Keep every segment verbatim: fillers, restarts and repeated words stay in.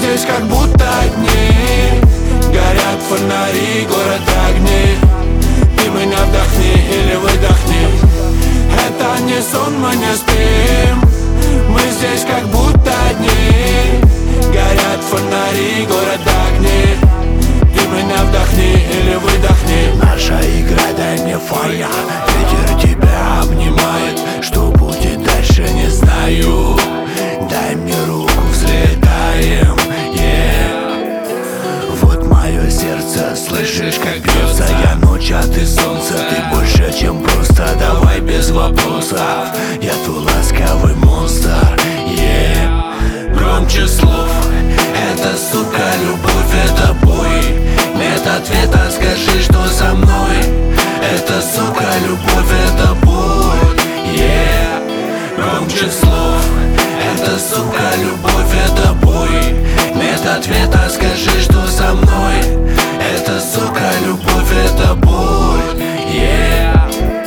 здесь как будто одни. Горят фонари, город огни. Ты меня вдохни или выдохни. Это не сон, мы не спим. Мы здесь как будто одни. Горят фонари, город огни. Ты меня вдохни или выдохни. Наша игра, дай мне фая. Ветер тебя обнимает. Что будет дальше, не знаю. Дай мне руку, взлетаем, yeah. Вот мое сердце, слышишь, как бьется. Я ночь, а ты солнце. Ты больше, чем просто, давай без вопросов. Я твой ласковый монстр, yeah. Громче слов. Это, сука, любовь, это бой. Нет ответа, скажи, что со мной. Это, сука, любовь, это боль, yeah. Громче слов. Это, сука, любовь, это бой. Нет ответа, скажи, что со мной. Это, сука, любовь, это боль, yeah.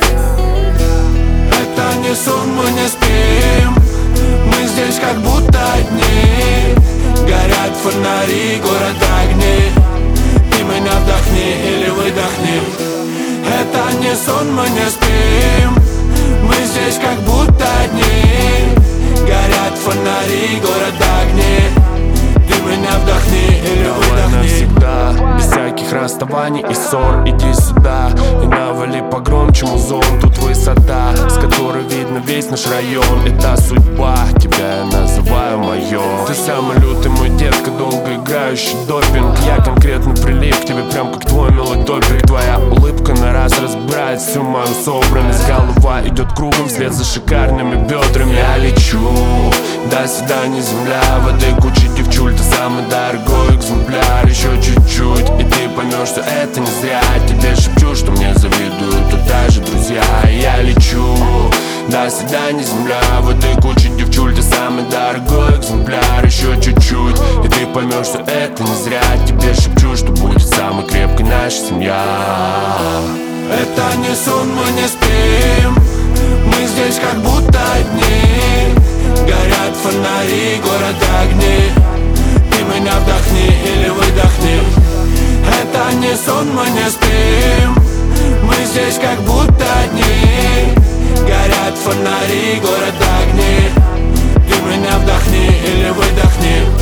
Это не сон, мы не спим. Мы здесь как будто одни. Горят фонари, город огни. Ты меня вдохни или выдохни. Это не сон, мы не спим. Мы здесь как будто одни. Горят фонари, город огни. Ты меня вдохни или выдохни. Навсегда, без всяких расставаний и ссор. Иди сюда и навали погромче музон. Тут высота, с которой видно весь наш район. Это судьба, тебя я называю моё. Ты самый лютый мой детка, долго играющий допинг. Я конкретно прилип к тебе, прям как твой милый топик. Твоя улыбка на раз разбирает всю мою собранность. Голова идет кругом вслед за шикарными бедрами. Я лечу, до свидания, земля. В этой куче девчуль ты самый дорогой экземпляр. Еще чуть-чуть, и ты поймешь, что это не зря. Тебе шепчу, что мне завидуют тут даже друзья. Я лечу, до свидания, земля. В этой куче девчуль ты самый дорогой экземпляр. Еще чуть-чуть, и ты поймешь, что это не зря. Тебе шепчу, что будет самой крепкой наша семья. Это не сон, мы не спим. Мы здесь как будто одни. Горят фонари, город огни. Ты меня вдохни или выдохни. Это не сон, мы не спим. Мы здесь как будто одни. Горят фонари, город огни. Ты меня вдохни или выдохни.